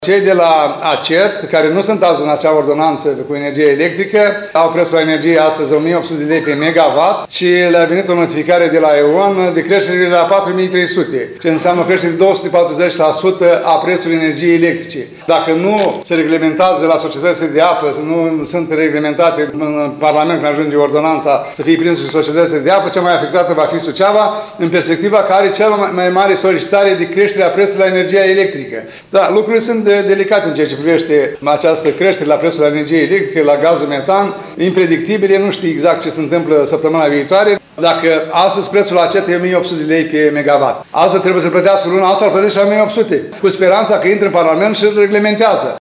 Cei de la ACET, care nu sunt azi în acea ordonanță cu energie electrică, au prețul la energie astăzi 1800 de lei pe megawatt și le-a venit o notificare de la EON de creștere la 4300, ce înseamnă creștere de 240% a prețului energiei electrice. Dacă nu se reglementează la societățile de apă, nu sunt reglementate în Parlament când ajunge ordonanța să fie prinsă și societățile de apă, cea mai afectată va fi Suceava, în perspectiva că are cea mai mare solicitare de creștere a prețului la energia electrică. Da, lucrurile sunt delicate în ceea ce privește această creștere la prețul la energie electrică, la gazul metan, impredictibile, nu știi exact ce se întâmplă săptămâna viitoare. Dacă astăzi prețul la ACET e 1800 de lei pe megawatt, astăzi trebuie să plătească luna asta, îl plătește la 1800, cu speranța că intră în Parlament și îl reglementează.